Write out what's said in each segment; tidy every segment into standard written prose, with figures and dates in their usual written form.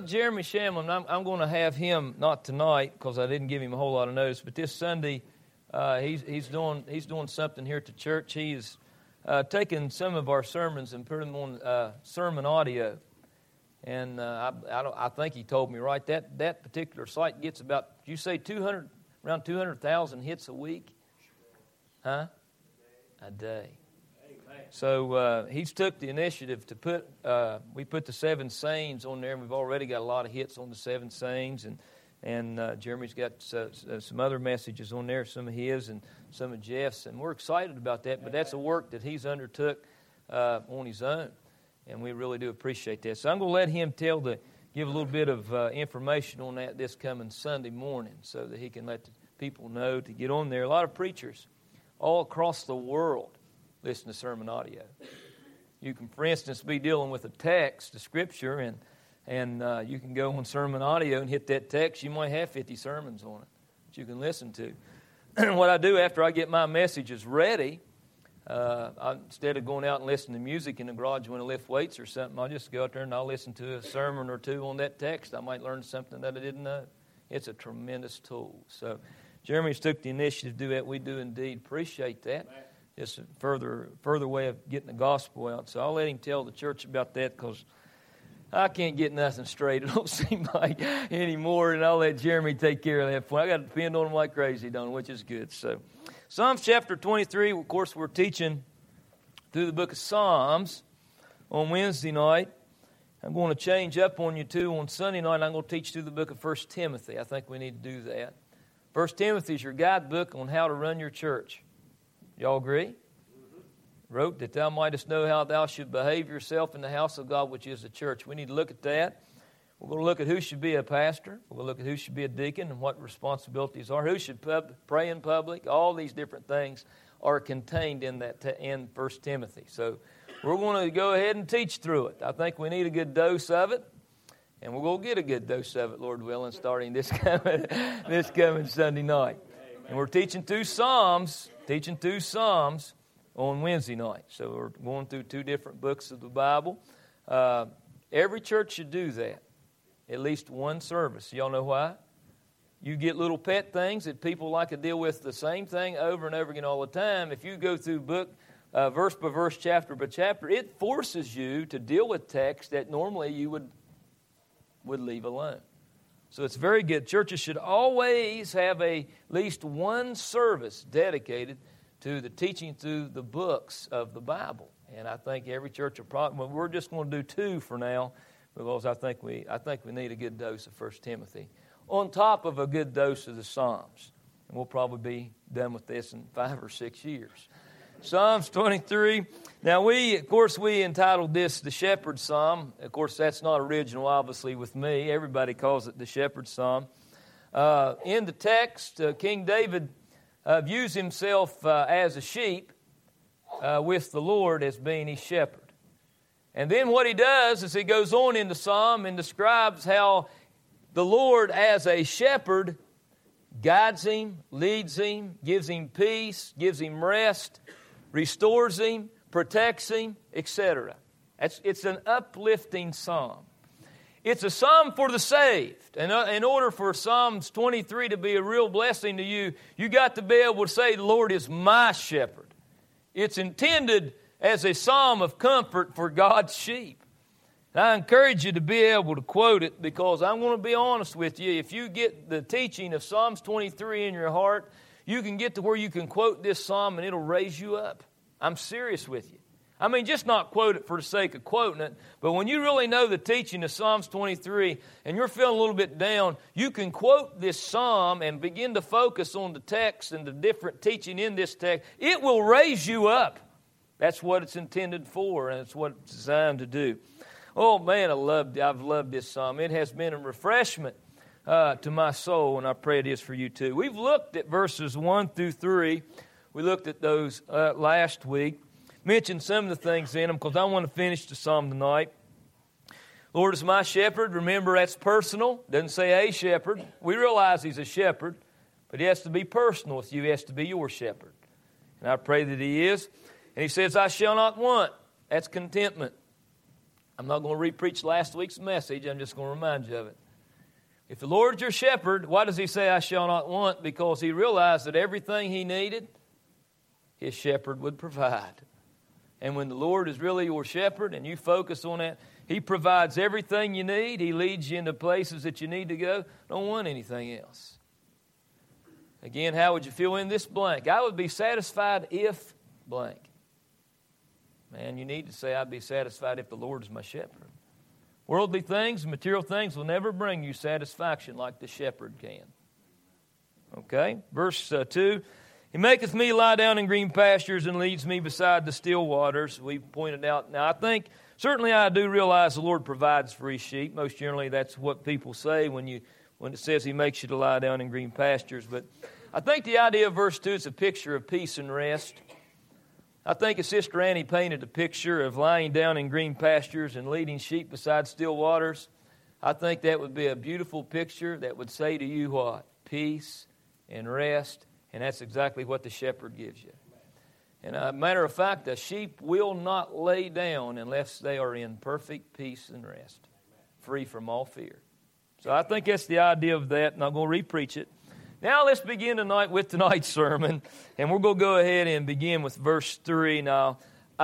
Brother Jeremy Shamlin, I'm going to have him, not tonight because I didn't give him a whole lot of notice, but this Sunday he's doing something here at the church. He's taken some of our sermons and put them on sermon audio. And I think he told me right that particular site gets about, you say around 200,000 hits a week? Huh? A day. So he's took the initiative to put, we put the 7 sayings on there, and we've already got a lot of hits on the 7 sayings, and Jeremy's got some other messages on there, some of his and some of Jeff's, and we're excited about that, but that's a work that he's undertook on his own, and we really do appreciate that. So I'm going to let him give a little bit of information on that this coming Sunday morning so that he can let the people know to get on there. A lot of preachers all across the world listen to sermon audio. You can, for instance, be dealing with a text, a scripture, and you can go on sermon audio and hit that text. You might have 50 sermons on it that you can listen to. What I do after I get my messages ready, instead of going out and listening to music in the garage when I lift weights or something, I'll just go out there and I'll listen to a sermon or two on that text. I might learn something that I didn't know. It's a tremendous tool. So Jeremy's took the initiative to do that. We do indeed appreciate that. It's a further way of getting the gospel out. So I'll let him tell the church about that because I can't get nothing straight. It don't seem like anymore, and I'll let Jeremy take care of that for me. I got to depend on him like crazy, which is good. So Psalms chapter 23, of course, we're teaching through the book of Psalms on Wednesday night. I'm going to change up on you, too. On Sunday night, I'm going to teach through the book of 1 Timothy. I think we need to do that. 1 Timothy is your guidebook on how to run your church. Y'all agree? Mm-hmm. Wrote that thou mightest know how thou should behave yourself in the house of God, which is the church. We need to look at that. We're going to look at who should be a pastor. We're going to look at who should be a deacon and what responsibilities are. Who should pray in public. All these different things are contained in in 1 Timothy. So we're going to go ahead and teach through it. I think we need a good dose of it. And we're going to get a good dose of it, Lord willing, starting this coming Sunday night. And we're teaching through Psalms on Wednesday night. So we're going through 2 different books of the Bible. Every church should do that. At least one service. Y'all know why? You get little pet things that people like to deal with the same thing over and over again all the time. If you go through book, verse by verse, chapter by chapter, it forces you to deal with text that normally you would leave alone. So it's very good. Churches should always have at least one service dedicated to the teaching through the books of the Bible. And I think every church will probably, we're just going to do 2 for now because I think we need a good dose of 1 Timothy on top of a good dose of the Psalms. And we'll probably be done with this in 5 or 6 years. Psalms 23. Now, we entitled this the Shepherd's Psalm. Of course, that's not original, obviously, with me. Everybody calls it the Shepherd's Psalm. In the text, King David views himself as a sheep with the Lord as being his shepherd. And then what he does is he goes on in the Psalm and describes how the Lord as a shepherd guides him, leads him, gives him peace, gives him rest, restores him, protects him, etc. It's an uplifting psalm. It's a psalm for the saved. And in order for Psalms 23 to be a real blessing to you, you got to be able to say, the Lord is my shepherd. It's intended as a psalm of comfort for God's sheep. And I encourage you to be able to quote it because I'm going to be honest with you. If you get the teaching of Psalms 23 in your heart, you can get to where you can quote this psalm and it'll raise you up. I'm serious with you. I mean, just not quote it for the sake of quoting it, but when you really know the teaching of Psalms 23 and you're feeling a little bit down, you can quote this psalm and begin to focus on the text and the different teaching in this text. It will raise you up. That's what it's intended for, and it's what it's designed to do. Oh, man, I've loved this psalm. It has been a refreshment to my soul, and I pray it is for you too. We've looked at verses 1 through 3. We looked at those last week. Mentioned some of the things in them because I want to finish the psalm tonight. Lord is my shepherd. Remember, that's personal. Doesn't say a shepherd. We realize he's a shepherd, but he has to be personal with you. He has to be your shepherd. And I pray that he is. And he says, I shall not want. That's contentment. I'm not going to re-preach last week's message. I'm just going to remind you of it. If the Lord's your shepherd, why does he say, I shall not want? Because he realized that everything he needed, his shepherd would provide. And when the Lord is really your shepherd and you focus on that, he provides everything you need. He leads you into places that you need to go. Don't want anything else. Again, how would you fill in this blank? I would be satisfied if blank. Man, you need to say, I'd be satisfied if the Lord is my shepherd. Worldly things, material things will never bring you satisfaction like the shepherd can. Okay, verse 2. He maketh me lie down in green pastures and leads me beside the still waters. We pointed out. Now, I think, certainly I do realize the Lord provides for his sheep. Most generally, that's what people say when it says he makes you to lie down in green pastures. But I think the idea of verse 2 is a picture of peace and rest. I think if Sister Annie painted a picture of lying down in green pastures and leading sheep beside still waters, I think that would be a beautiful picture that would say to you what? Peace and rest. And that's exactly what the shepherd gives you. And a matter of fact, the sheep will not lay down unless they are in perfect peace and rest, free from all fear. So I think that's the idea of that, and I'm going to re-preach it. Now let's begin tonight with tonight's sermon, and we're going to go ahead and begin with verse 3. Now,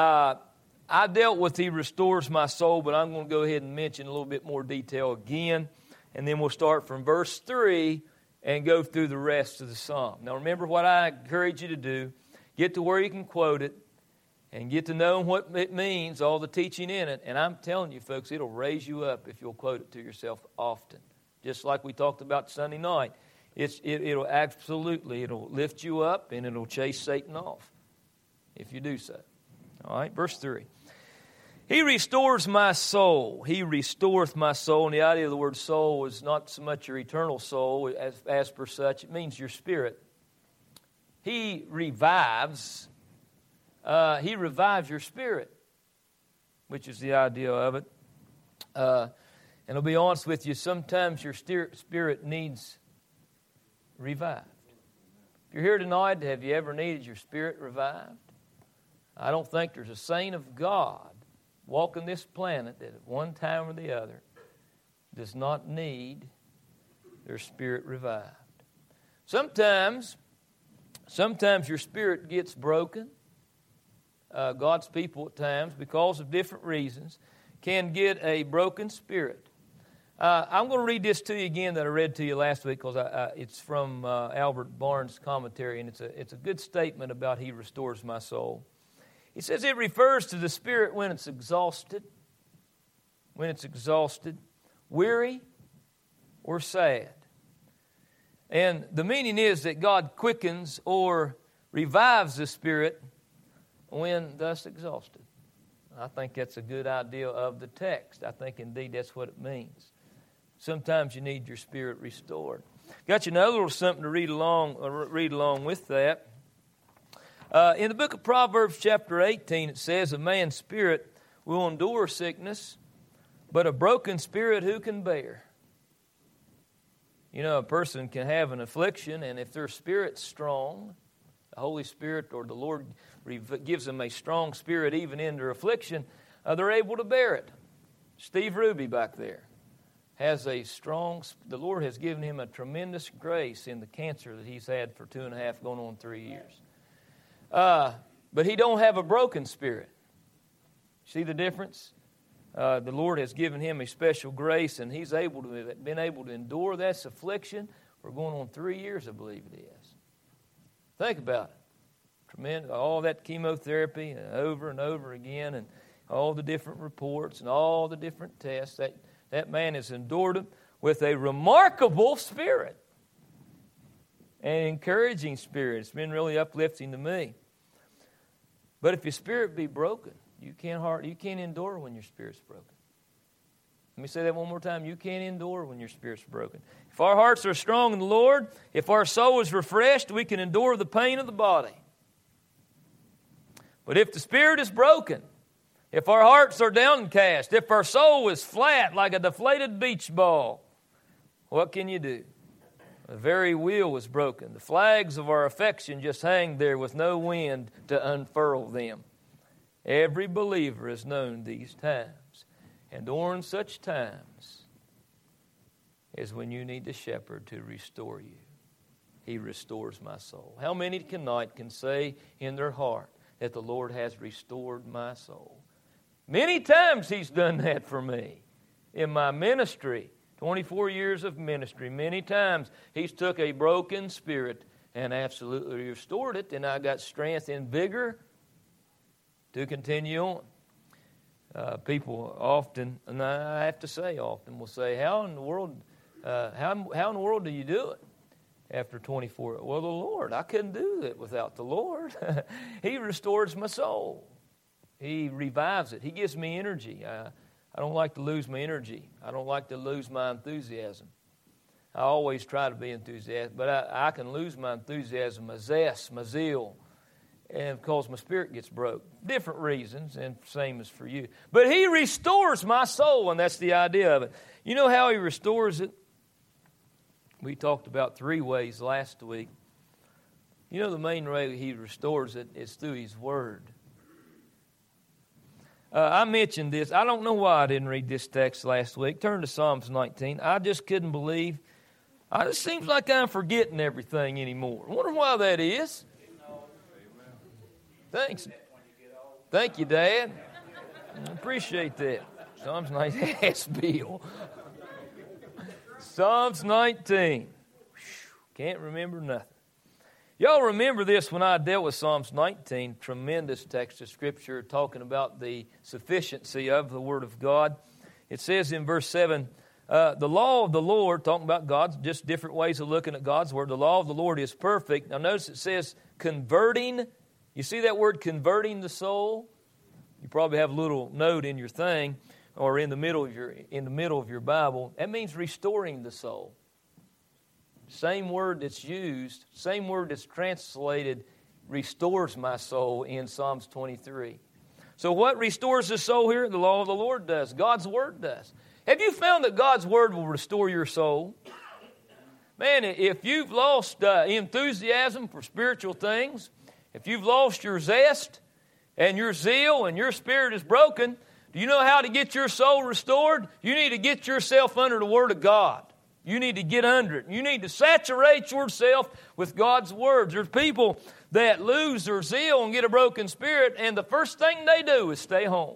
I dealt with he restores my soul, but I'm going to go ahead and mention a little bit more detail again, and then we'll start from verse 3 and go through the rest of the psalm. Now remember what I encourage you to do. Get to where you can quote it and get to know what it means, all the teaching in it. And I'm telling you, folks, it'll raise you up if you'll quote it to yourself often. Just like we talked about Sunday night. It'll lift you up and it'll chase Satan off if you do so. All right, verse 3. He restores my soul. He restoreth my soul. And the idea of the word soul is not so much your eternal soul as per such. It means your spirit. He revives. He revives your spirit, which is the idea of it. And I'll be honest with you, sometimes your spirit needs revived. If you're here tonight, have you ever needed your spirit revived? I don't think there's a saint of God walking this planet that at one time or the other does not need their spirit revived. Sometimes your spirit gets broken. God's people at times, because of different reasons, can get a broken spirit. I'm going to read this to you again that I read to you last week because it's from Albert Barnes' commentary, and it's a good statement about he restores my soul. He says it refers to the spirit when it's exhausted, weary, or sad. And the meaning is that God quickens or revives the spirit when thus exhausted. I think that's a good idea of the text. I think indeed that's what it means. Sometimes you need your spirit restored. Got you another little something to read along with that. In the book of Proverbs chapter 18, it says, a man's spirit will endure sickness, but a broken spirit who can bear? You know, a person can have an affliction, and if their spirit's strong, the Holy Spirit or the Lord gives them a strong spirit even in their affliction, they're able to bear it. Steve Ruby back there has the Lord has given him a tremendous grace in the cancer that he's had for 2.5 going on 3 years. But he don't have a broken spirit. See the difference? The Lord has given him a special grace, and he's been able to endure that affliction for going on 3 years, I believe it is. Think about it. Tremendous, all that chemotherapy over and over again, and all the different reports and all the different tests. That man has endured them with a remarkable spirit. An encouraging spirit. It's been really uplifting to me. But if your spirit be broken, you can't endure when your spirit's broken. Let me say that one more time. You can't endure when your spirit's broken. If our hearts are strong in the Lord, if our soul is refreshed, we can endure the pain of the body. But if the spirit is broken, if our hearts are downcast, if our soul is flat like a deflated beach ball, what can you do? The very wheel is broken. The flags of our affection just hang there with no wind to unfurl them. Every believer has known these times. And during such times as when you need the shepherd to restore you, He restores my soul. How many tonight can say in their heart that the Lord has restored my soul? Many times He's done that for me. In my ministry, 24 years of ministry, many times He's took a broken spirit and absolutely restored it, and I got strength and vigor to continue on. People often, and I have to say often, will say, how in the world do you do it after 24? Well, the Lord. I couldn't do it without the Lord. He restores my soul. He revives it. He gives me energy. I don't like to lose my energy. I don't like to lose my enthusiasm. I always try to be enthusiastic, but I can lose my enthusiasm, my zest, my zeal, and because my spirit gets broke. Different reasons, and same as for you. But He restores my soul, and that's the idea of it. You know how He restores it? We talked about 3 ways last week. You know the main way He restores it is through His Word. I mentioned this. I don't know why I didn't read this text last week. Turn to Psalms 19. I just couldn't believe. It seems like I'm forgetting everything anymore. I wonder why that is. Thanks. Thank you, Dad. I appreciate that. Psalms 19. Yes, Bill. Psalms 19. Can't remember nothing. Y'all remember this when I dealt with Psalms 19, tremendous text of Scripture talking about the sufficiency of the Word of God. It says in verse 7, the law of the Lord, talking about God's, just different ways of looking at God's Word. The law of the Lord is perfect. Now notice it says converting. You see that word converting the soul? You probably have a little note in your thing or in the middle of your Bible. That means restoring the soul. Same word that's used, same word that's translated, restores my soul in Psalms 23. So what restores the soul here? The law of the Lord does. God's Word does. Have you found that God's Word will restore your soul? Man, if you've lost enthusiasm for spiritual things, if you've lost your zest and your zeal and your spirit is broken, do you know how to get your soul restored? You need to get yourself under the Word of God. You need to get under it. You need to saturate yourself with God's words. There's people that lose their zeal and get a broken spirit, and the first thing they do is stay home.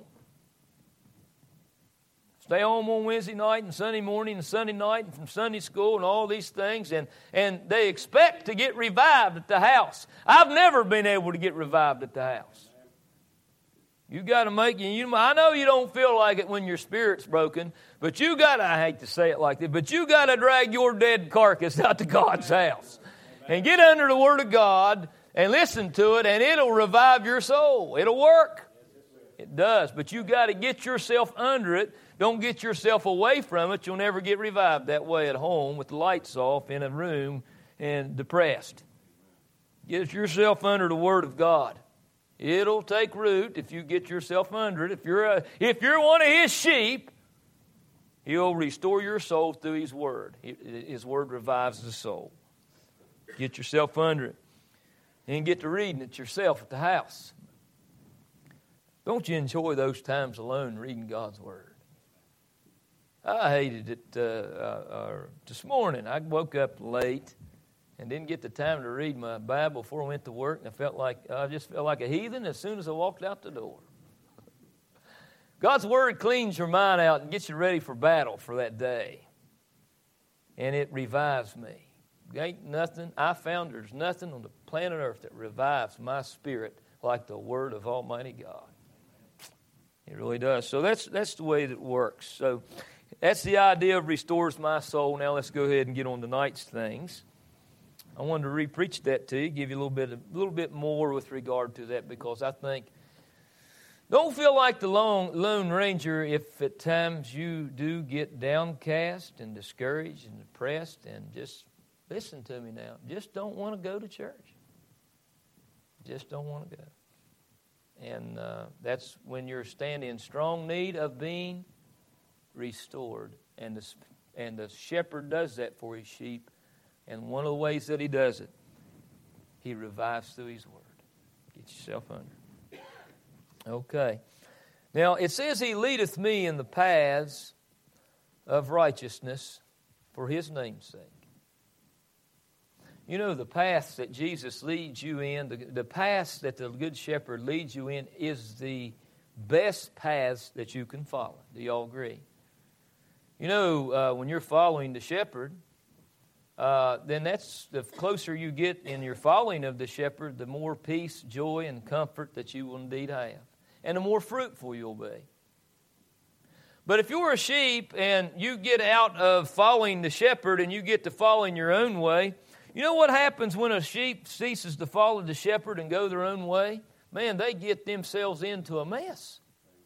Stay home on Wednesday night and Sunday morning and Sunday night and from Sunday school and all these things, and they expect to get revived at the house. I've never been able to get revived at the house. You got to make it. I know you don't feel like it when your spirit's broken, but you got to, I hate to say it like that, but you got to drag your dead carcass out to God's house and get under the Word of God and listen to it, and it'll revive your soul. It'll work. It does, but you got to get yourself under it. Don't get yourself away from it. You'll never get revived that way at home with the lights off in a room and depressed. Get yourself under the Word of God. It'll take root if you get yourself under it. If you're one of His sheep, He'll restore your soul through His Word. His Word revives the soul. Get yourself under it. And get to reading it yourself at the house. Don't you enjoy those times alone reading God's Word? I hated it this morning. I woke up late and didn't get the time to read my Bible before I went to work, and I just felt like a heathen as soon as I walked out the door. God's Word cleans your mind out and gets you ready for battle for that day. And it revives me. I found there's nothing on the planet Earth that revives my spirit like the Word of Almighty God. It really does. So that's the way that it works. So that's the idea of restores my soul. Now let's go ahead and get on tonight's things. I wanted to re-preach that to you, give you a little bit more with regard to that, because I think, don't feel like the Lone Ranger if at times you do get downcast and discouraged and depressed, and just listen to me now. Just don't want to go to church. Just don't want to go. And that's when you're standing in strong need of being restored. And the shepherd does that for his sheep. And one of the ways that he does it, he revives through his Word. Get yourself under. Okay. Now, it says He leadeth me in the paths of righteousness for His name's sake. You know, the paths that Jesus leads you in, the paths that the Good Shepherd leads you in is the best paths that you can follow. Do you all agree? You know, when you're following the Shepherd, then that's the closer you get in your following of the Shepherd, the more peace, joy, and comfort that you will indeed have. And the more fruitful you'll be. But if you're a sheep and you get out of following the Shepherd and you get to following your own way, you know what happens when a sheep ceases to follow the Shepherd and go their own way? Man, they get themselves into a mess.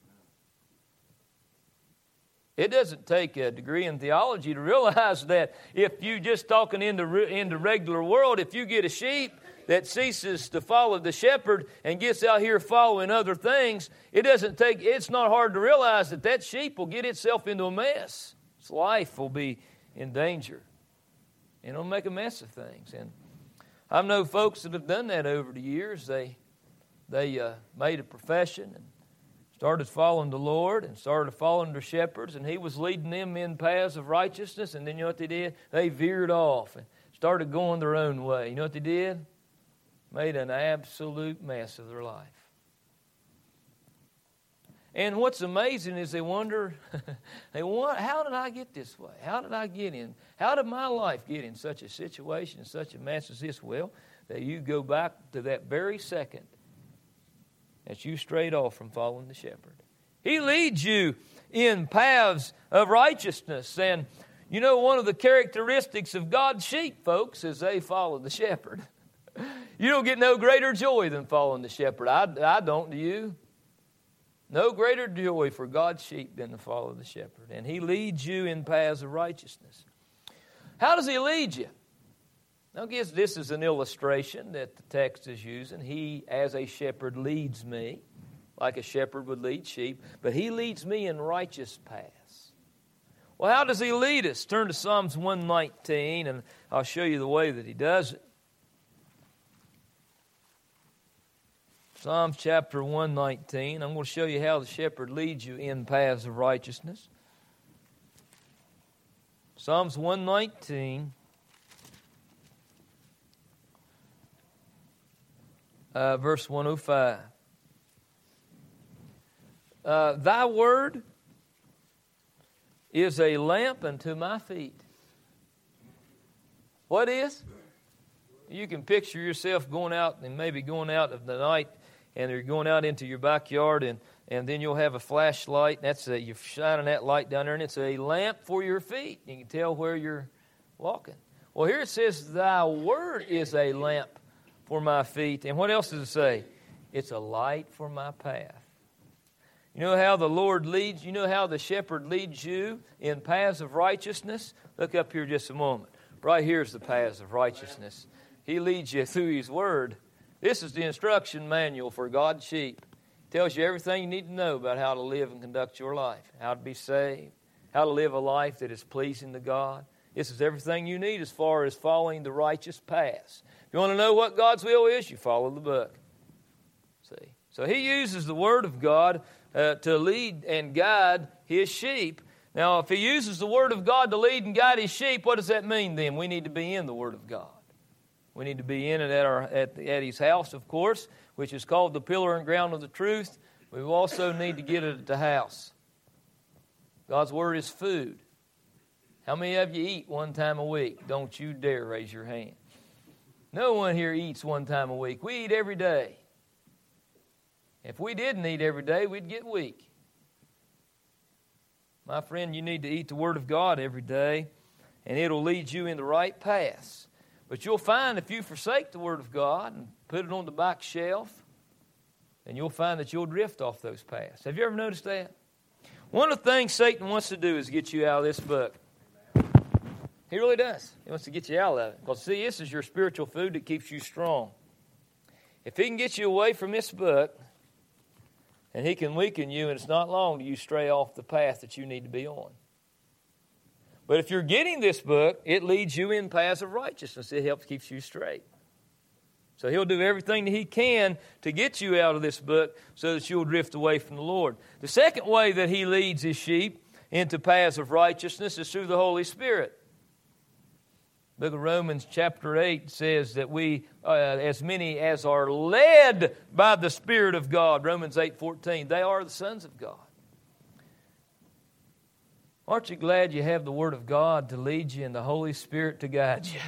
It doesn't take a degree in theology to realize that if you just talking in the regular world, if you get a sheep that ceases to follow the Shepherd and gets out here following other things, it's not hard to realize that sheep will get itself into a mess. Its life will be in danger. And it'll make a mess of things. And I've known folks that have done that over the years. They made a profession and started following the Lord and started following their shepherds, and He was leading them in paths of righteousness, and then you know what they did? They veered off and started going their own way. You know what they did? Made an absolute mess of their life. And what's amazing is they wonder, how did I get this way? How did I get in? How did my life get in such a situation, such a mess as this? Well, that you go back to that very second that you strayed off from following the Shepherd. He leads you in paths of righteousness. And you know, one of the characteristics of God's sheep, folks, is they follow the Shepherd. You don't get no greater joy than following the Shepherd. I don't, do you? No greater joy for God's sheep than to follow the Shepherd. And He leads you in paths of righteousness. How does He lead you? Now, I guess this is an illustration that the text is using. He, as a shepherd, leads me, like a shepherd would lead sheep, but He leads me in righteous paths. Well, how does He lead us? Turn to Psalms 119, and I'll show you the way that He does it. Psalms chapter 119. I'm going to show you how the shepherd leads you in paths of righteousness. Psalms 119. Verse 105. Thy word is a lamp unto my feet. What is? You can picture yourself going out and maybe going out of the night and you're going out into your backyard and then you'll have a flashlight. You're shining that light down there and it's a lamp for your feet. You can tell where you're walking. Well, here it says, thy word is a lamp for my feet. And what else does it say? It's a light for my path. You know how the Lord leads, you know how the shepherd leads you in paths of righteousness? Look up here just a moment. Right here is the paths of righteousness. He leads you through His Word. This is the instruction manual for God's sheep. It tells you everything you need to know about how to live and conduct your life, how to be saved, how to live a life that is pleasing to God. This is everything you need as far as following the righteous paths. If you want to know what God's will is, you follow the book. See? So He uses the Word of God to lead and guide His sheep. Now, if He uses the Word of God to lead and guide His sheep, what does that mean then? We need to be in the Word of God. We need to be in it at His house, of course, which is called the pillar and ground of the truth. We also need to get it at the house. God's Word is food. How many of you eat one time a week? Don't you dare raise your hand. No one here eats one time a week. We eat every day. If we didn't eat every day, we'd get weak. My friend, you need to eat the Word of God every day, and it'll lead you in the right paths. But you'll find if you forsake the Word of God and put it on the back shelf, then you'll find that you'll drift off those paths. Have you ever noticed that? One of the things Satan wants to do is get you out of this book. He really does. He wants to get you out of it. Because, see, this is your spiritual food that keeps you strong. If he can get you away from this book, and he can weaken you, and it's not long till you stray off the path that you need to be on. But if you're getting this book, it leads you in paths of righteousness. It helps keep you straight. So He'll do everything that He can to get you out of this book so that you'll drift away from the Lord. The second way that He leads His sheep into paths of righteousness is through the Holy Spirit. The book of Romans chapter 8 says that we, as many as are led by the Spirit of God, Romans 8:14, they are the sons of God. Aren't you glad you have the Word of God to lead you and the Holy Spirit to guide you?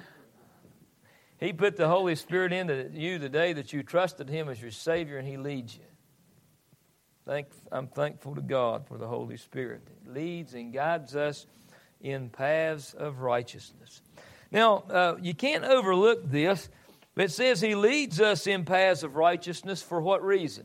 He put the Holy Spirit into you the day that you trusted Him as your Savior, and He leads you. I'm thankful to God for the Holy Spirit. It leads and guides us in paths of righteousness. Now, you can't overlook this, but it says He leads us in paths of righteousness for what reason?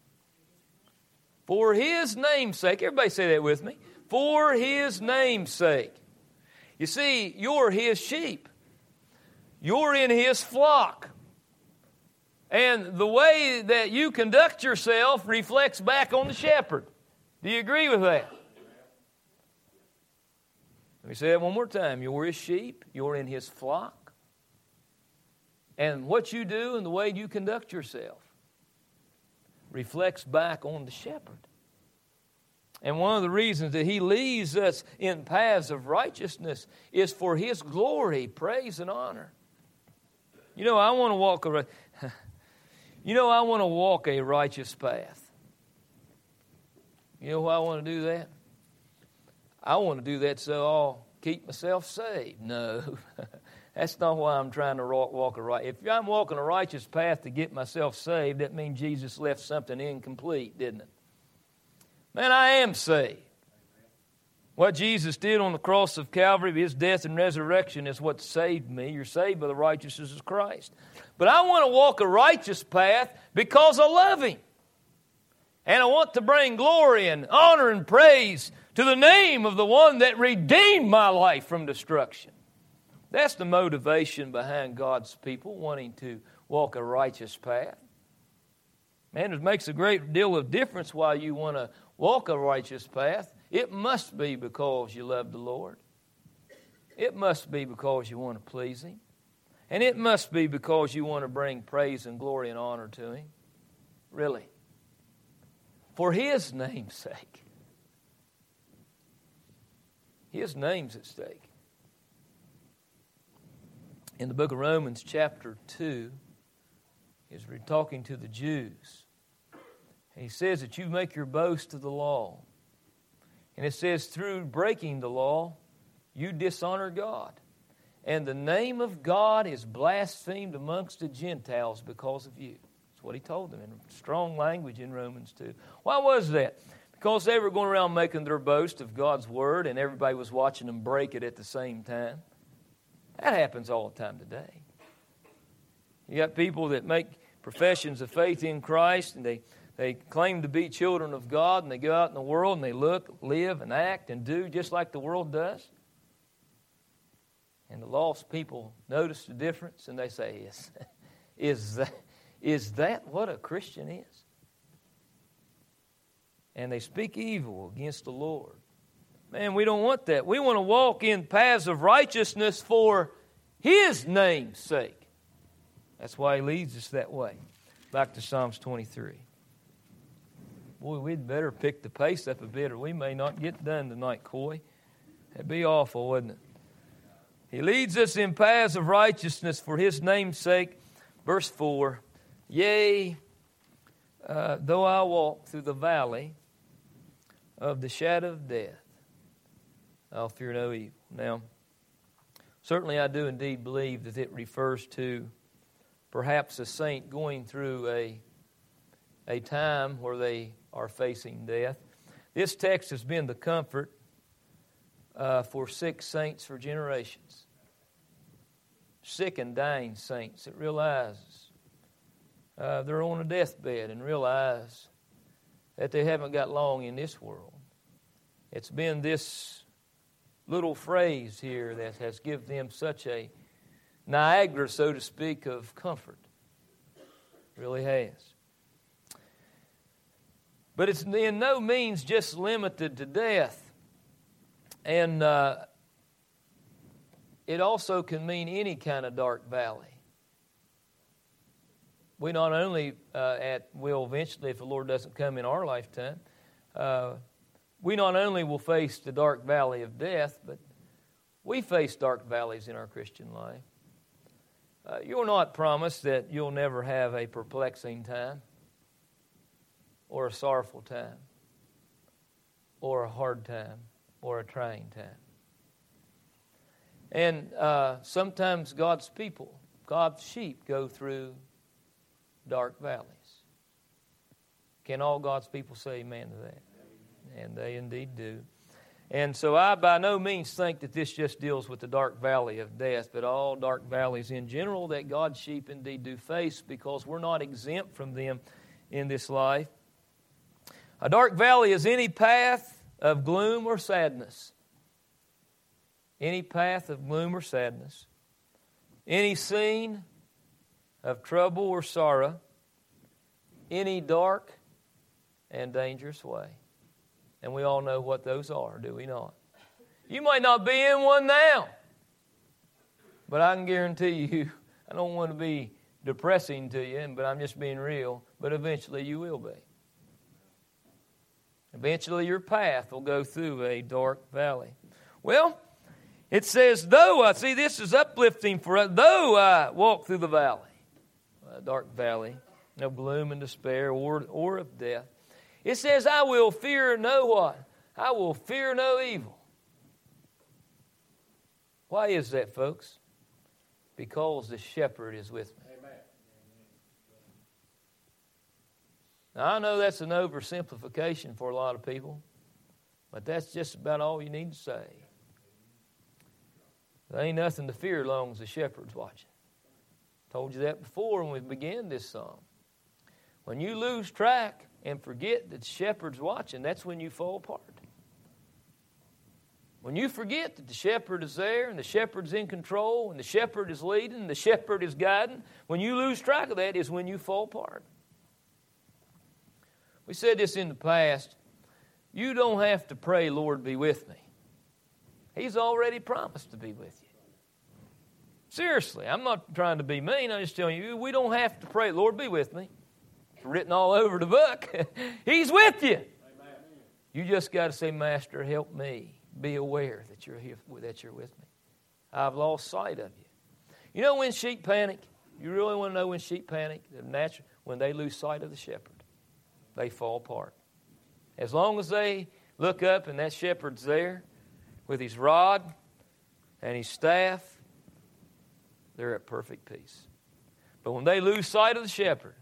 For His name's sake. Everybody say that with me. For His name's sake. You see, you're His sheep. You're in His flock. And the way that you conduct yourself reflects back on the shepherd. Do you agree with that? Let me say that one more time. You're His sheep. You're in His flock. And what you do and the way you conduct yourself reflects back on the shepherd. And one of the reasons that He leads us in paths of righteousness is for His glory, praise, and honor. I want to walk a righteous path. You know why I want to do that? I want to do that so I'll keep myself saved. No, that's not why I'm trying to walk a right. If I'm walking a righteous path to get myself saved, that means Jesus left something incomplete, didn't it? Man, I am saved. What Jesus did on the cross of Calvary, His death and resurrection, is what saved me. You're saved by the righteousness of Christ. But I want to walk a righteous path because I love Him. And I want to bring glory and honor and praise to the name of the one that redeemed my life from destruction. That's the motivation behind God's people wanting to walk a righteous path. Man, it makes a great deal of difference why you want to walk a righteous path. It must be because you love the Lord. It must be because you want to please Him. And it must be because you want to bring praise and glory and honor to Him. Really. For His name's sake. His name's at stake. In the book of Romans chapter 2, He's talking to the Jews. And He says that you make your boast of the law. And it says, through breaking the law, you dishonor God. And the name of God is blasphemed amongst the Gentiles because of you. That's what He told them in strong language in Romans 2. Why was that? Because they were going around making their boast of God's Word, and everybody was watching them break it at the same time. That happens all the time today. You got people that make professions of faith in Christ, and they claim to be children of God, and they go out in the world and they look, live, and act, and do just like the world does. And the lost people notice the difference, and they say, is that what a Christian is? And they speak evil against the Lord. Man, we don't want that. We want to walk in paths of righteousness for His name's sake. That's why He leads us that way. Back to Psalms 23. Boy, we'd better pick the pace up a bit or we may not get done tonight, Coy. That'd be awful, wouldn't it? He leads us in paths of righteousness for His name's sake. Verse 4, Yea, though I walk through the valley of the shadow of death, I'll fear no evil. Now, certainly I do indeed believe that it refers to perhaps a saint going through a time where they are facing death. This text has been the comfort for sick saints for generations. Sick and dying saints that realize they're on a deathbed and realize that they haven't got long in this world. It's been this little phrase here that has given them such a Niagara, so to speak, of comfort. It really has. But it's in no means just limited to death. And it also can mean any kind of dark valley. we not only will eventually, if the Lord doesn't come in our lifetime, we not only will face the dark valley of death, but we face dark valleys in our Christian life. You're not promised that you'll never have a perplexing time, or a sorrowful time, or a hard time, or a trying time. And sometimes God's people, God's sheep, go through dark valleys. Can all God's people say amen to that? And they indeed do. And so I by no means think that this just deals with the dark valley of death, but all dark valleys in general that God's sheep indeed do face, because we're not exempt from them in this life. A dark valley is any path of gloom or sadness. Any path of gloom or sadness. Any scene of trouble or sorrow. Any dark and dangerous way. And we all know what those are, do we not? You might not be in one now, but I can guarantee you, I don't want to be depressing to you, but I'm just being real, but eventually you will be. Eventually your path will go through a dark valley. Well, it says, see, this is uplifting for us, though I walk through the valley, a dark valley, no gloom and despair or of death. It says, I will fear no what? I will fear no evil. Why is that, folks? Because the shepherd is with me. Amen. Now, I know that's an oversimplification for a lot of people, but that's just about all you need to say. There ain't nothing to fear as long as the shepherd's watching. Told you that before when we began this psalm. When you lose track and forget that the shepherd's watching, that's when you fall apart. When you forget that the shepherd is there and the shepherd's in control and the shepherd is leading and the shepherd is guiding, when you lose track of that is when you fall apart. We said this in the past. You don't have to pray, Lord, be with me. He's already promised to be with you. Seriously, I'm not trying to be mean. I'm just telling you, we don't have to pray, Lord, be with me. It's written all over the book. He's with you. Amen. You just got to say, Master, help me. Be aware that you're here, that you're with me. I've lost sight of you. You know when sheep panic? You really want to know when sheep panic? When they lose sight of the shepherd, they fall apart. As long as they look up and that shepherd's there with his rod and his staff, they're at perfect peace. But when they lose sight of the shepherd,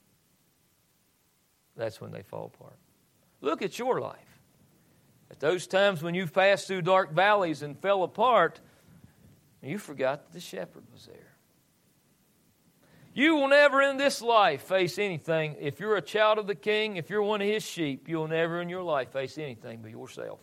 that's when they fall apart. Look at your life. At those times when you've passed through dark valleys and fell apart, you forgot that the shepherd was there. You will never in this life face anything. If you're a child of the King, if you're one of His sheep, you'll never in your life face anything but yourself.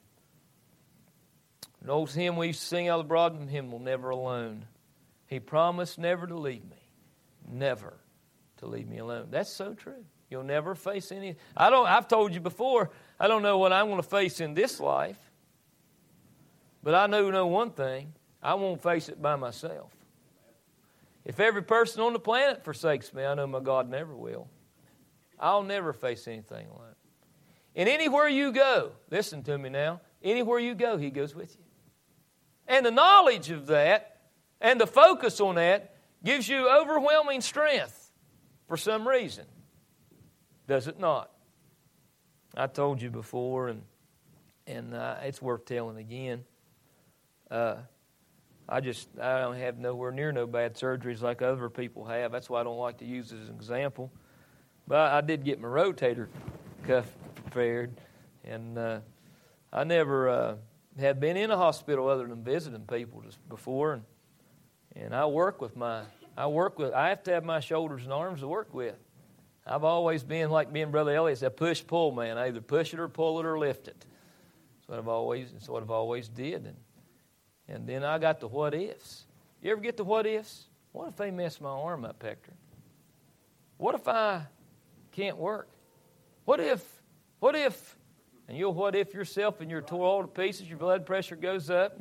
An old hymn we used to sing out of the Broadman hymn, will never alone. He promised never to leave me. Never to leave me alone. That's so true. You'll never face any. I've told you before, I don't know what I'm going to face in this life. But I know one thing. I won't face it by myself. If every person on the planet forsakes me, I know my God never will. I'll never face anything alone. And anywhere you go, listen to me now, anywhere you go, He goes with you. And the knowledge of that and the focus on that gives you overwhelming strength for some reason. Does it not? I told you before, and it's worth telling again. I don't have nowhere near no bad surgeries like other people have. That's why I don't like to use it as an example. But I did get my rotator cuff prepared, and I never had been in a hospital other than visiting people just before, and I have to have my shoulders and arms to work with. I've always been like being Brother Elliott said, push-pull man. I either push it or pull it or lift it. That's what I've always did. And then I got the what ifs. You ever get the what ifs? What if they mess my arm up, Hector? What if I can't work? What if? And you'll what if yourself and you're tore all to pieces, your blood pressure goes up,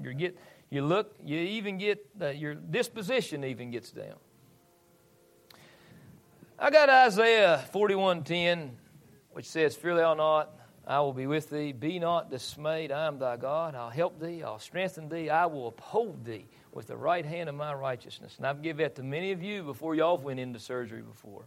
your disposition even gets down. I got Isaiah 41:10, which says, "Fear thou not, I will be with thee. Be not dismayed, I am thy God. I'll help thee, I'll strengthen thee, I will uphold thee with the right hand of my righteousness." And I've given that to many of you before y'all went into surgery before.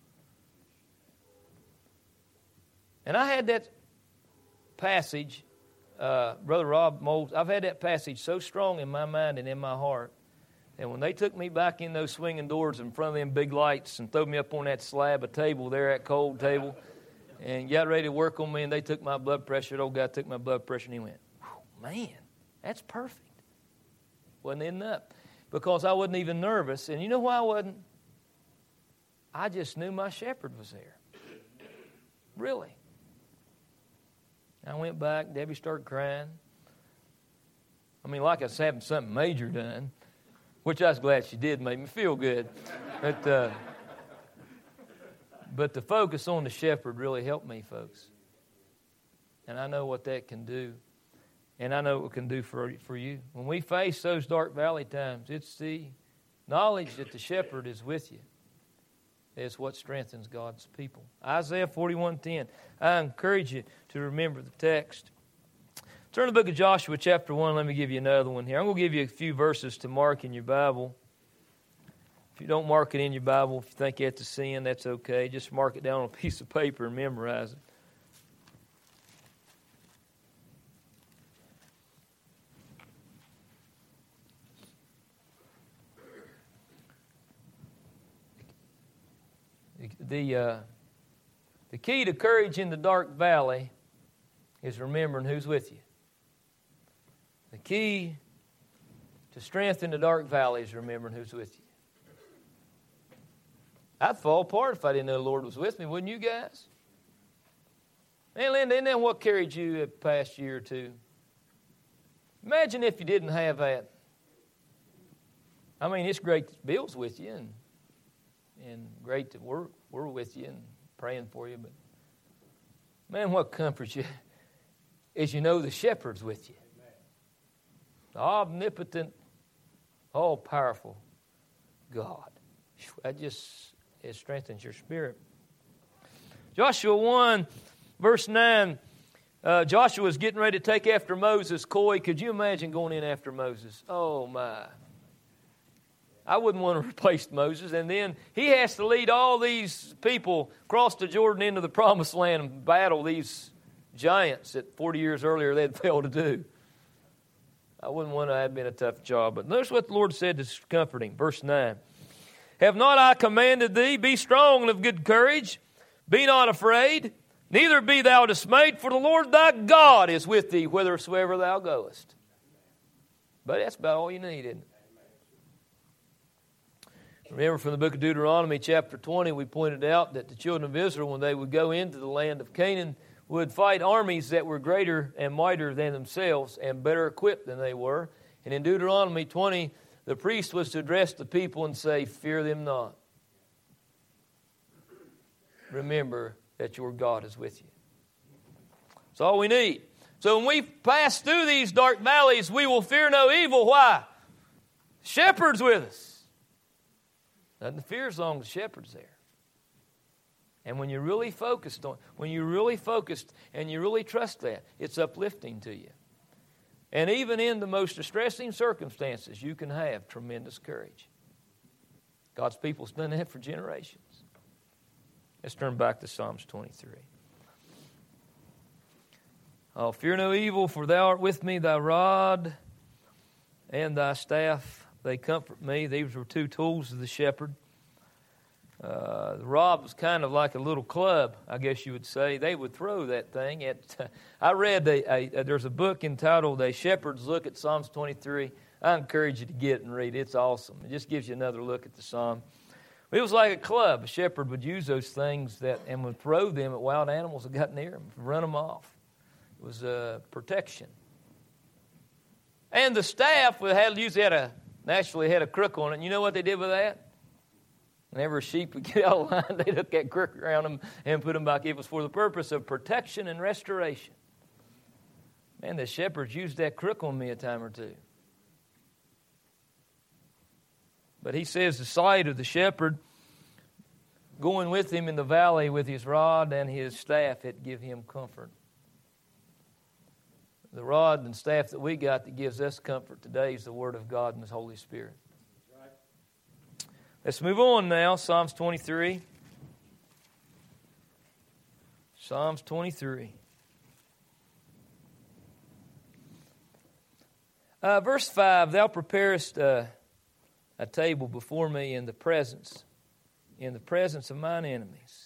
And I had that passage, Brother Rob Moles, I've had that passage so strong in my mind and in my heart. And when they took me back in those swinging doors in front of them big lights and threw me up on that slab of table there, that cold table, and got ready to work on me, and they took my blood pressure, the old guy took my blood pressure, and he went, "Man, that's perfect." Wasn't in that. Because I wasn't even nervous. And you know why I wasn't? I just knew my shepherd was there. Really. I went back. Debbie started crying. I mean, like I was having something major done, which I was glad she did, made me feel good. But the focus on the shepherd really helped me, folks. And I know what that can do. And I know what it can do for you. When we face those dark valley times, it's the knowledge that the shepherd is with you. It's what strengthens God's people. Isaiah 41:10. I encourage you to remember the text. Turn to the book of Joshua chapter 1. Let me give you another one here. I'm going to give you a few verses to mark in your Bible. If you don't mark it in your Bible, if you think you have to sin, that's okay. Just mark it down on a piece of paper and memorize it. The key to courage in the dark valley is remembering who's with you. The key to strength in the dark valley is remembering who's with you. I'd fall apart if I didn't know the Lord was with me, wouldn't you guys? Man, Linda, isn't that what carried you the past year or two? Imagine if you didn't have that. I mean, it's great that Bill's with you and great that we're with you and praying for you, but man, what comforts you is you know the shepherd's with you. The omnipotent, all-powerful God. It strengthens your spirit. Joshua 1, verse 9, Joshua was getting ready to take after Moses. Coy, could you imagine going in after Moses? Oh, my. I wouldn't want to replace Moses. And then he has to lead all these people across the Jordan into the promised land and battle these giants that 40 years earlier they'd failed to do. I wouldn't want to have been a tough job. But notice what the Lord said to comfort him. Verse 9. "Have not I commanded thee, be strong and of good courage, be not afraid, neither be thou dismayed, for the Lord thy God is with thee whithersoever thou goest." But that's about all you need, isn't it? Remember from the book of Deuteronomy chapter 20, we pointed out that the children of Israel, when they would go into the land of Canaan, would fight armies that were greater and mightier than themselves and better equipped than they were. And in Deuteronomy 20, the priest was to address the people and say, "Fear them not. Remember that your God is with you." That's all we need. So when we pass through these dark valleys, we will fear no evil. Why? Shepherd's with us. Nothing to fear as long as the shepherd's there. And when you're really focused and you really trust that, it's uplifting to you. And even in the most distressing circumstances, you can have tremendous courage. God's people's done that for generations. Let's turn back to Psalms 23. "Oh, fear no evil, for thou art with me, thy rod and thy staff, they comfort me." These were two tools of the shepherd. The rod was kind of like a little club, I guess you would say. They would throw that thing at. I read there's a book entitled "A Shepherd's Look at Psalms 23." I encourage you to get it and read it. It's awesome. It just gives you another look at the psalm. It was like a club. A shepherd would use those things and would throw them at wild animals that got near them, run them off. It was protection. And the staff naturally had a crook on it. And you know what they did with that? Whenever a sheep would get out of line, they took that crook around them and put them back. It was for the purpose of protection and restoration. Man, the shepherds used that crook on me a time or two. But he says the sight of the shepherd going with him in the valley with his rod and his staff, it give him comfort. The rod and staff that we got that gives us comfort today is the Word of God and His Holy Spirit. Let's move on now. Psalms 23. Psalms 23. Verse 5, Thou preparest a table before me in the presence of mine enemies.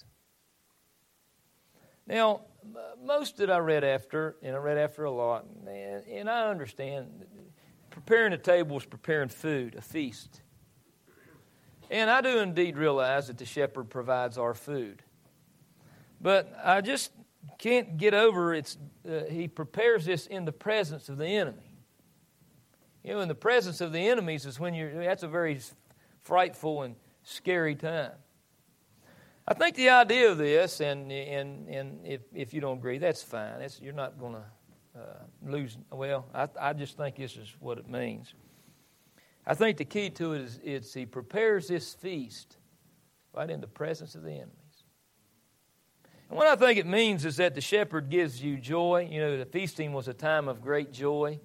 Now, most that I read after, and I read after a lot, and I understand, preparing a table is preparing food, a feast. And I do indeed realize that the shepherd provides our food. But I just can't get over he prepares this in the presence of the enemy. You know, in the presence of the enemies is that's a very frightful and scary time. I think the idea of this, and if you don't agree, that's fine. You're not going to lose. Well, I just think this is what it means. I think the key to it is he prepares this feast right in the presence of the enemies. And what I think it means is that the shepherd gives you joy. You know, the feasting was a time of great joy.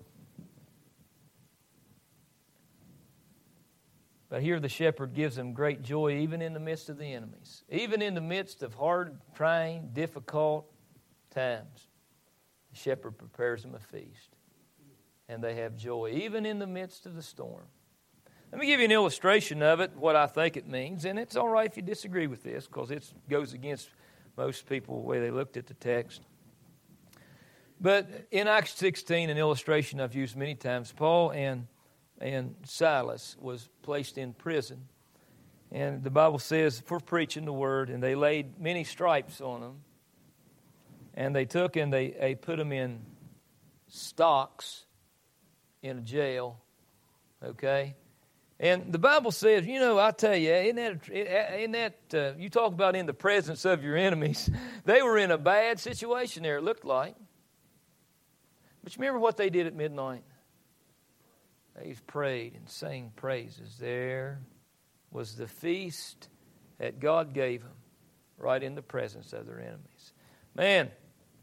But here the shepherd gives them great joy even in the midst of the enemies. Even in the midst of hard, trying, difficult times, the shepherd prepares them a feast. And they have joy even in the midst of the storm. Let me give you an illustration of it, what I think it means. And it's all right if you disagree with this because it goes against most people the way they looked at the text. But in Acts 16, an illustration I've used many times, Paul and Silas was placed in prison. And the Bible says, for preaching the word, and they laid many stripes on them. And they took and they put them in stocks in a jail. Okay? And the Bible says, you know, I tell you, you talk about in the presence of your enemies, they were in a bad situation there, it looked like. But you remember what they did at midnight? They prayed and sang praises. There was the feast that God gave them right in the presence of their enemies. Man,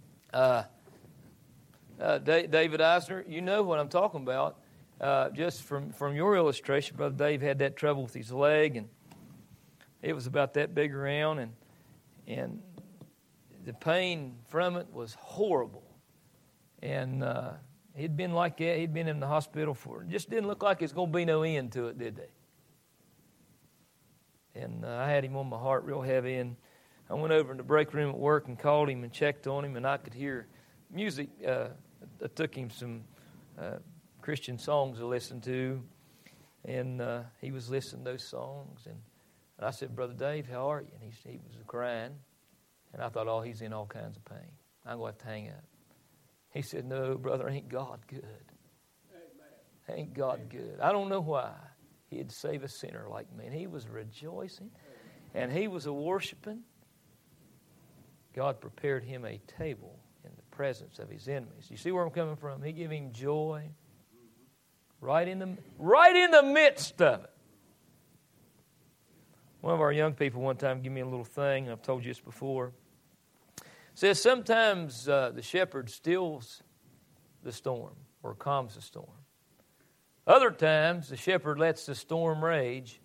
David Eisner, you know what I'm talking about. Just from your illustration, Brother Dave had that trouble with his leg, and it was about that big around, and the pain from it was horrible. And he'd been like that. He'd been in the hospital for it. Just didn't look like it's going to be no end to it, did they? And I had him on my heart real heavy, and I went over in the break room at work and called him and checked on him, and I could hear music. I took him some Christian songs to listen to, and he was listening to those songs. And I said, Brother Dave, how are you? And he was crying, and I thought, oh, he's in all kinds of pain. I'm going to have to hang up. He said, no, brother, ain't God good? Amen. Ain't God good? I don't know why He'd save a sinner like me. And he was rejoicing, and he was worshiping. God prepared him a table in the presence of his enemies. You see where I'm coming from? He gave him joy right in the midst of it. One of our young people one time gave me a little thing, and I've told you this before. Says sometimes the shepherd stills the storm or calms the storm. Other times the shepherd lets the storm rage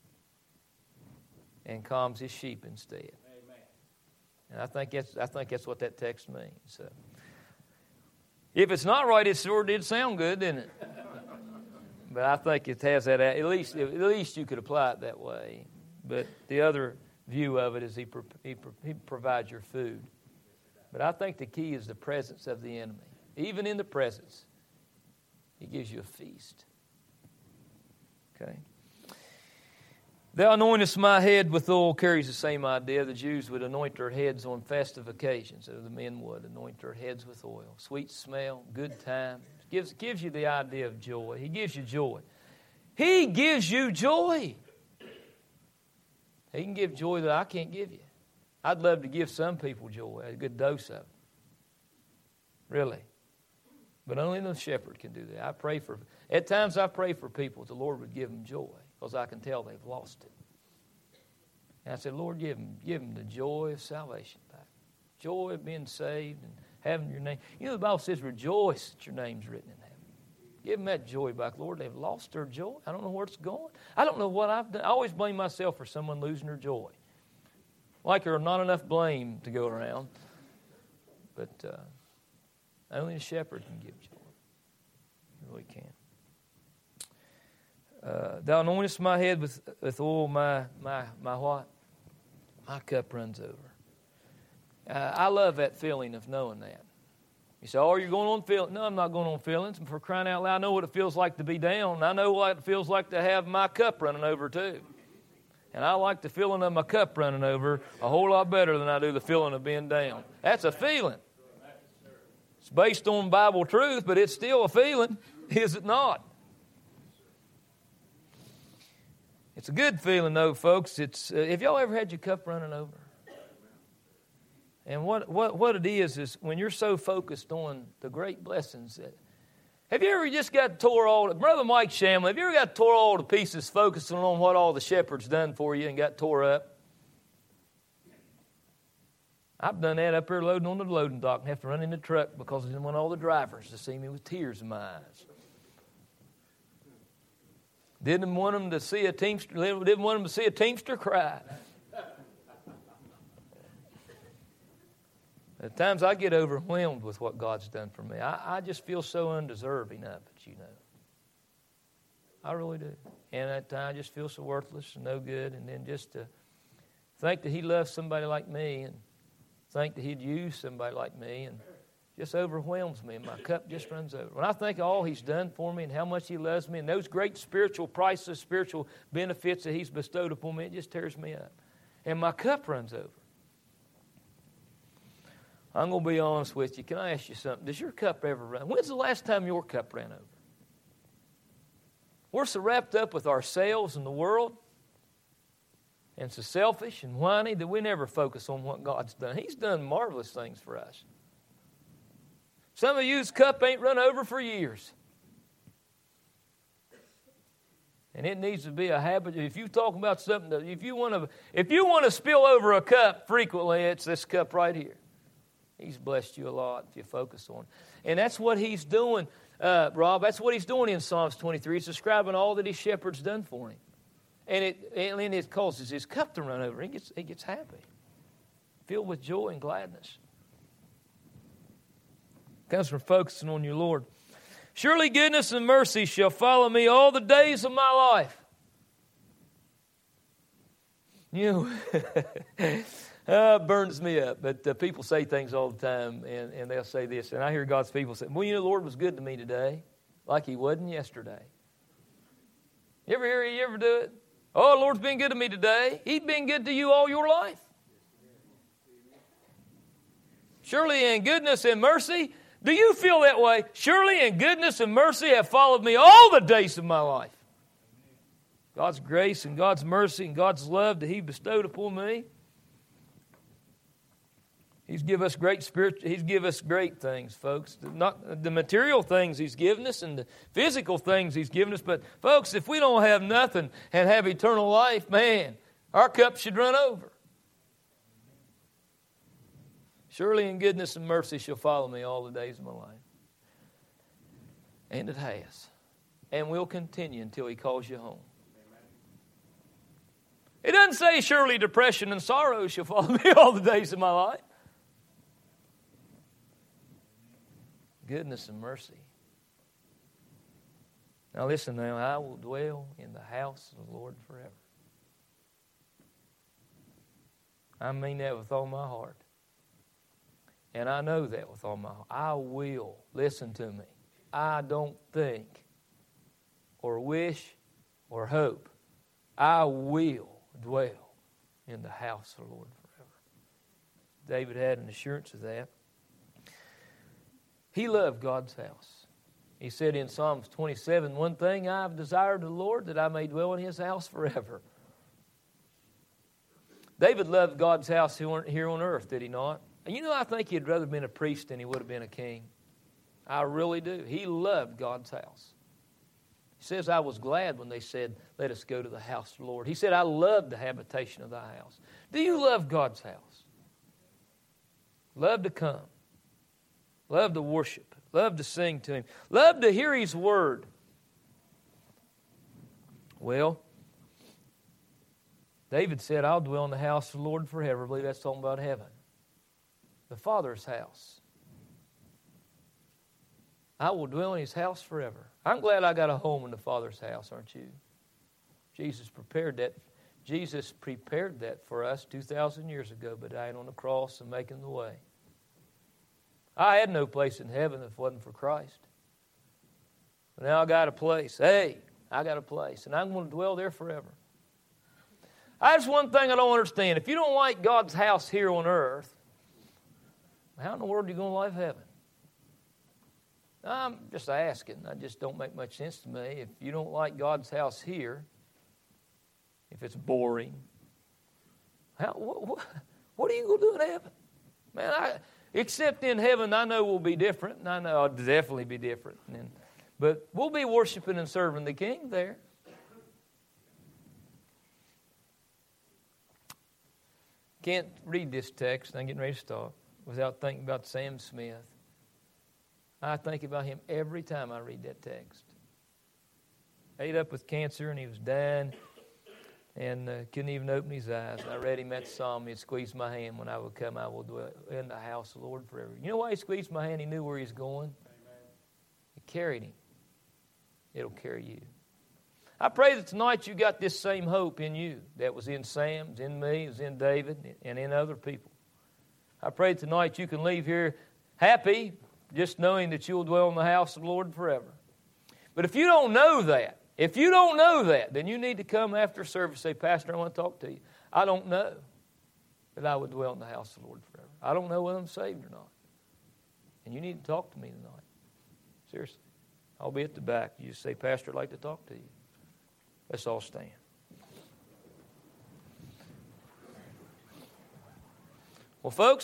and calms his sheep instead. Amen. And I think that's what that text means. So, if it's not right, it sure did sound good, didn't it? But I think it has that. At least you could apply it that way. But the other view of it is he provides your food. But I think the key is the presence of the enemy. Even in the presence, he gives you a feast. Okay. Thou anointest my head with oil carries the same idea. The Jews would anoint their heads on festive occasions. So the men would anoint their heads with oil. Sweet smell, good time. Gives you the idea of joy. He gives you joy. He gives you joy. He can give joy that I can't give you. I'd love to give some people joy, a good dose of it. Really. But only the shepherd can do that. At times I pray for people that the Lord would give them joy, because I can tell they've lost it. And I said, Lord, give them the joy of salvation back. Joy of being saved and having your name. You know, the Bible says, rejoice that your name's written in heaven. Give them that joy back. Lord, they've lost their joy. I don't know where it's going. I don't know what I've done. I always blame myself for someone losing their joy. Like there's not enough blame to go around. But only a shepherd can give joy. He really can. Thou anointest my head with oil, my what? My cup runs over. I love that feeling of knowing that. You say, oh, you're going on feelings. No, I'm not going on feelings. For crying out loud, I know what it feels like to be down. I know what it feels like to have my cup running over too. And I like the feeling of my cup running over a whole lot better than I do the feeling of being down. That's a feeling. It's based on Bible truth, but it's still a feeling, is it not? It's a good feeling, though, folks. It's have y'all ever had your cup running over? And what it is when you're so focused on the great blessings that. Have you ever just got tore all? Brother Mike Shamlin, have you ever got tore all to pieces focusing on what all the shepherds done for you and got tore up? I've done that up here loading on the loading dock and have to run in the truck because I didn't want all the drivers to see me with tears in my eyes. Didn't want them to see a teamster cry. At times I get overwhelmed with what God's done for me. I just feel so undeserving of it, you know. I really do. And at times I just feel so worthless and no good. And then just to think that He loves somebody like me and think that He'd use somebody like me and just overwhelms me and my cup just runs over. When I think of all He's done for me and how much He loves me and those great spiritual prices, spiritual benefits that He's bestowed upon me, it just tears me up. And my cup runs over. I'm going to be honest with you. Can I ask you something? Does your cup ever run? When's the last time your cup ran over? We're so wrapped up with ourselves and the world and so selfish and whiny that we never focus on what God's done. He's done marvelous things for us. Some of you's cup ain't run over for years. And it needs to be a habit. If you talk about something, that if you want to spill over a cup frequently, it's this cup right here. He's blessed you a lot if you focus on it. And that's what He's doing, Rob. That's what He's doing in Psalms 23. He's describing all that His shepherd's done for Him. And it causes His cup to run over. He gets happy, filled with joy and gladness. It comes from focusing on your Lord. Surely goodness and mercy shall follow me all the days of my life. You know, it burns me up. But people say things all the time, and they'll say this. And I hear God's people say, well, you know, the Lord was good to me today, like He wasn't yesterday. You ever do it? Oh, the Lord's been good to me today. He's been good to you all your life. Surely in goodness and mercy. Do you feel that way? Surely in goodness and mercy have followed me all the days of my life. God's grace and God's mercy and God's love that He bestowed upon me. He's given us He's given us great things, folks. Not the material things He's given us and the physical things He's given us. But, folks, if we don't have nothing and have eternal life, man, our cup should run over. Surely in goodness and mercy shall follow me all the days of my life. And it has. And will continue until He calls you home. It doesn't say surely depression and sorrow shall follow me all the days of my life. Goodness and mercy. Now listen now, I will dwell in the house of the Lord forever. I mean that with all my heart. And I know that with all my heart. I will, listen to me, I don't think or wish or hope. I will dwell in the house of the Lord forever. David had an assurance of that. He loved God's house. He said in Psalms 27, one thing I have desired of the Lord, that I may dwell in His house forever. David loved God's house here on earth, did he not? And you know, I think he'd rather been a priest than he would have been a king. I really do. He loved God's house. He says, I was glad when they said, let us go to the house of the Lord. He said, I love the habitation of thy house. Do you love God's house? Love to come. Love to worship. Love to sing to Him. Love to hear His word. Well, David said, I'll dwell in the house of the Lord forever. I believe that's talking about heaven. The Father's house. I will dwell in His house forever. I'm glad I got a home in the Father's house, aren't you? Jesus prepared that. Jesus prepared that for us 2,000 years ago by dying on the cross and making the way. I had no place in heaven if it wasn't for Christ. But now I got a place. Hey, I got a place. And I'm going to dwell there forever. That's one thing I don't understand. If you don't like God's house here on earth, how in the world are you going to like heaven? I'm just asking. That just don't make much sense to me. If you don't like God's house here, if it's boring, what are you going to do in heaven? Man, except in heaven, I know we'll be different, and I know I'll definitely be different. But we'll be worshiping and serving the King there. Can't read this text, and I'm getting ready to stop, without thinking about Sam Smith. I think about him every time I read that text. Ate up with cancer, and he was dying, and couldn't even open his eyes. And I read him that psalm. He'd squeeze my hand. When I would come, I will dwell in the house of the Lord forever. You know why he squeezed my hand? He knew where he was going. Amen. It carried him. It'll carry you. I pray that tonight you got this same hope in you that was in Sam, was in me, was in David, and in other people. I pray tonight you can leave here happy, just knowing that you'll dwell in the house of the Lord forever. But if you don't know that, then you need to come after service and say, Pastor, I want to talk to you. I don't know that I would dwell in the house of the Lord forever. I don't know whether I'm saved or not. And you need to talk to me tonight. Seriously. I'll be at the back. You just say, Pastor, I'd like to talk to you. Let's all stand. Well, folks,